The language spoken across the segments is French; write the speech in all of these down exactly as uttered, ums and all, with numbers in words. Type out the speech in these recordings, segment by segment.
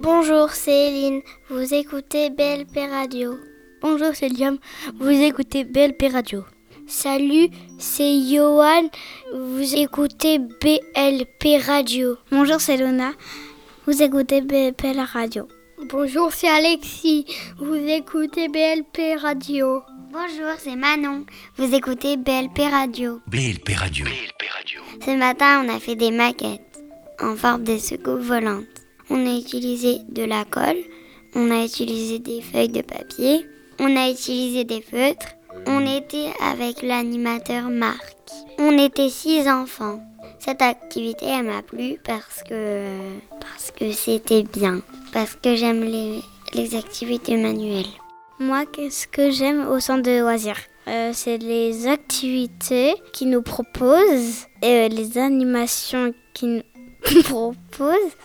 Bonjour, c'est Eline. Vous écoutez B L P Radio. Bonjour, c'est Liam. Vous écoutez B L P Radio. Salut, c'est Johan. Vous écoutez B L P Radio. Bonjour, c'est Luna. Vous écoutez B L P Radio. Bonjour, c'est Alexis. Vous écoutez B L P Radio. Bonjour, c'est Manon. Vous écoutez B L P Radio. B L P Radio. B L P Radio. Ce matin, on a fait des maquettes en forme de soucoupes volantes. On a utilisé de la colle, on a utilisé des feuilles de papier, on a utilisé des feutres. On était avec l'animateur Marc. On était six enfants. Cette activité, elle m'a plu parce que, parce que c'était bien. Parce que j'aime les, les activités manuelles. Moi, qu'est-ce que j'aime au centre de loisirs euh, C'est les activités qu'ils nous proposent, et euh, les animations qu'ils nous proposent,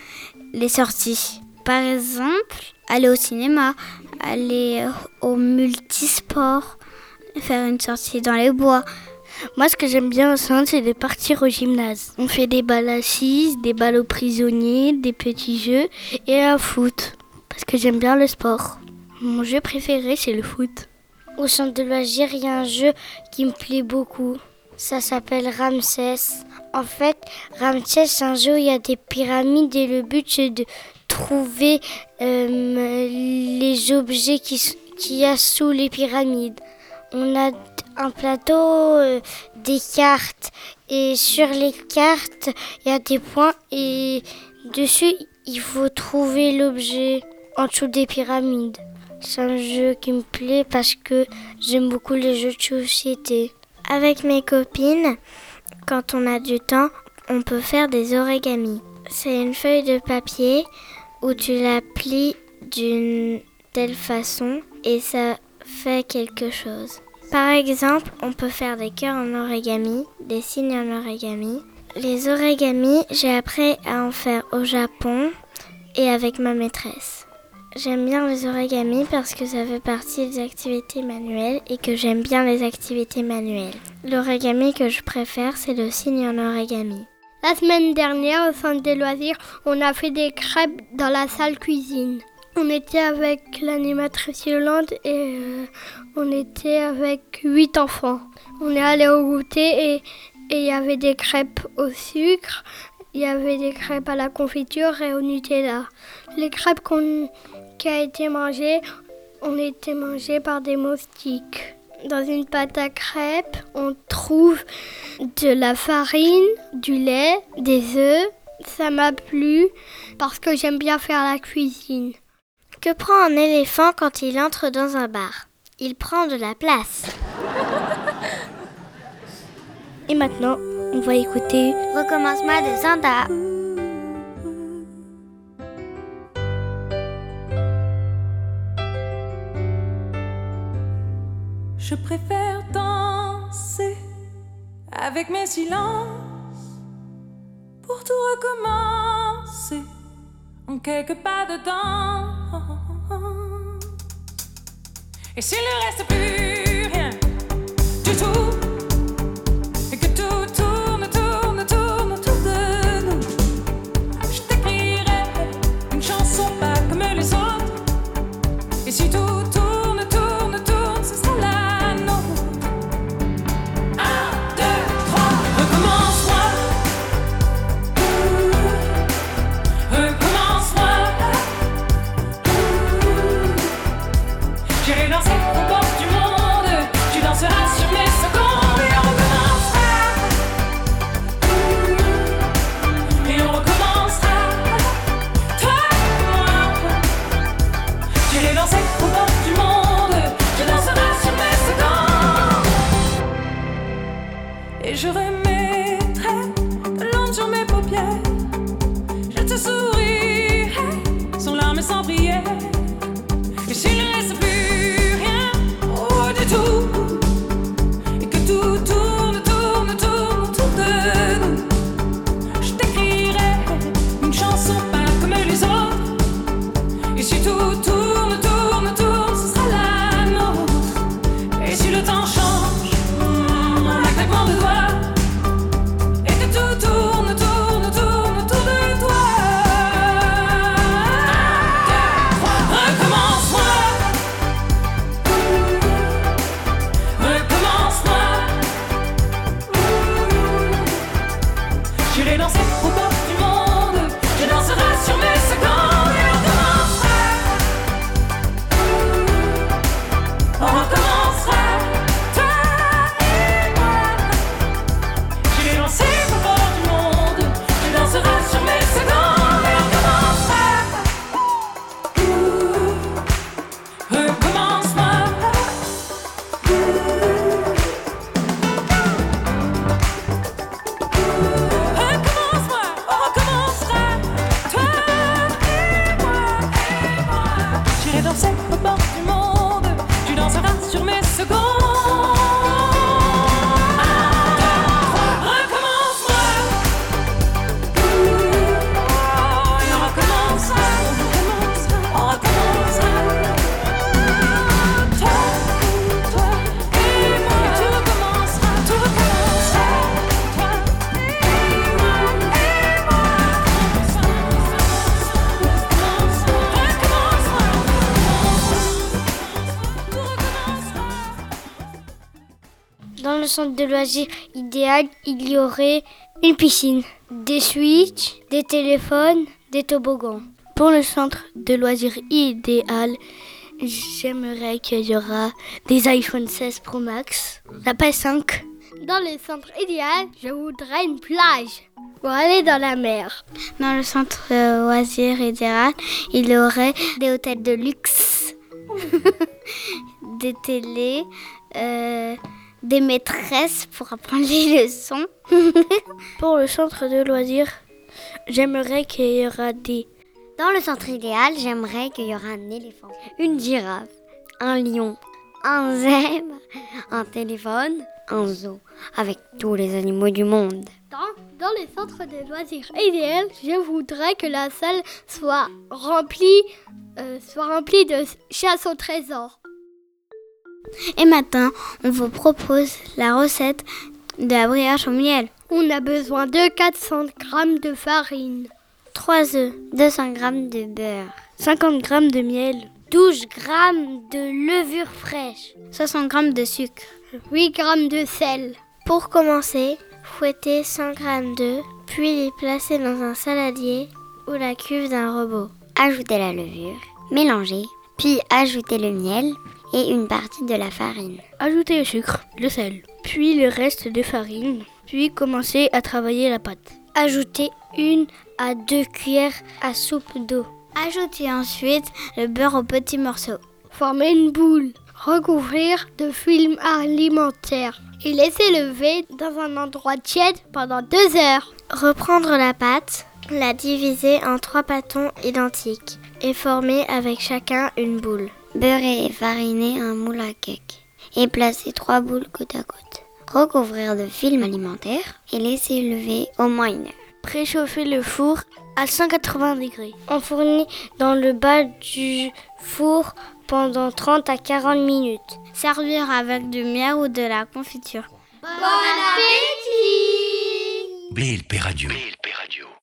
les sorties. Par exemple, aller au cinéma, aller au multisport, faire une sortie dans les bois. Moi, ce que j'aime bien au centre, c'est de partir au gymnase. On fait des balles assises, des balles aux prisonniers, des petits jeux et un foot. Parce que j'aime bien le sport. Mon jeu préféré, c'est le foot. Au centre de loisirs, il y a un jeu qui me plaît beaucoup. Ça s'appelle Ramsès. En fait, Ramsès, c'est un jeu où il y a des pyramides et le but, c'est de trouver euh, les objets qui, qu'il y a sous les pyramides. On a un plateau, euh, des cartes, et sur les cartes, il y a des points, et dessus, il faut trouver l'objet en dessous des pyramides. C'est un jeu qui me plaît parce que j'aime beaucoup les jeux de société. Avec mes copines, quand on a du temps, on peut faire des origamis. C'est une feuille de papier où tu la plies d'une telle façon et ça fait quelque chose. Par exemple, on peut faire des cœurs en origami, des signes en origami. Les origamis, j'ai appris à en faire au Japon et avec ma maîtresse. J'aime bien les origamis parce que ça fait partie des activités manuelles et que j'aime bien les activités manuelles. L'origami que je préfère, c'est le signe en origami. La semaine dernière, au centre des loisirs, on a fait des crêpes dans la salle cuisine. On était avec l'animatrice Yolande et euh, on était avec huit enfants. On est allé au goûter et il y avait des crêpes au sucre, il y avait des crêpes à la confiture et au Nutella. Les crêpes qu'on, qui a été mangées ont été mangées par des moustiques. Dans une pâte à crêpes, on trouve de la farine, du lait, des œufs. Ça m'a plu parce que j'aime bien faire la cuisine. Que prend un éléphant quand il entre dans un bar ? Il prend de la place. Et maintenant, on va écouter Recommence-moi de Santa. Je préfère danser avec mes silences pour tout recommencer en quelques pas de danse. Et s'il ne reste plus rien du tout, et que tout tourne, tourne, tourne autour de nous, je t'écrirai une chanson pas comme les autres. Et si tout tourne, tourne, tourne, ce sera la nôtre. Un, deux, trois, recommence-moi. Recommence-moi. J'irai danser au bord du monde. Tu danseras sur mes secondes. Et on recommencera. Et on recommencera. Toi et moi. J'irai danser au bord du monde. Tu danseras sur mes secondes. Et je remettrai de l'ombre sur mes paupières. Je te sourirai sans larmes et sans prière. Et s'il ne reste plus rien, oh du tout, et que tout tourne, tourne, tourne autour de nous, je t'écrirai une chanson pas comme les autres. Et si tout tourne, tourne, tourne, ce sera la nôtre. Et si le temps change, mm, en un claquement de doigts, et que tout tourne, tourne, tourne autour de toi. le centre de loisirs idéal, il y aurait une piscine, des Switch, des téléphones, des toboggans. Pour le centre de loisirs idéal, j'aimerais qu'il y aura des iPhone seize Pro Max, la P S cinq. Dans le centre idéal, je voudrais une plage pour aller dans la mer. Dans le centre euh, loisir idéal, il y aurait des hôtels de luxe, des télés, euh, des maîtresses pour apprendre les leçons. Pour le centre de loisirs, j'aimerais qu'il y aura des... Dans le centre idéal, j'aimerais qu'il y aura un éléphant, une girafe, un lion, un zèbre, un téléphone, un zoo, avec tous les animaux du monde. Dans, dans les centres de loisirs idéal, je voudrais que la salle soit remplie, euh, soit remplie de chasse au trésor. Et maintenant, on vous propose la recette de la brioche au miel. On a besoin de quatre cents grammes de farine, trois œufs, deux cents grammes de beurre, cinquante grammes de miel, douze grammes de levure fraîche, soixante grammes de sucre, huit grammes de sel. Pour commencer, fouettez cent grammes d'œufs, puis les placer dans un saladier ou la cuve d'un robot. ajoutez la levure, mélangez, puis ajoutez le miel et une partie de la farine. Ajoutez le sucre, le sel, puis le reste de farine, puis commencez à travailler la pâte. Ajoutez une à deux cuillères à soupe d'eau. Ajoutez ensuite le beurre aux petits morceaux. Formez une boule, recouvrir de film alimentaire et laisser lever dans un endroit tiède pendant deux heures. Reprendre la pâte, la diviser en trois pâtons identiques et former avec chacun une boule. Beurrer et fariner un moule à cake et placer trois boules côte à côte. Recouvrir de film alimentaire et laisser lever au moins une heure. Préchauffer le four à cent quatre-vingts degrés. Enfourner dans le bas du four pendant trente à quarante minutes. Servir avec du miel ou de la confiture. Bon appétit! Blé et le Pé Radio. Blé et le Pé Radio.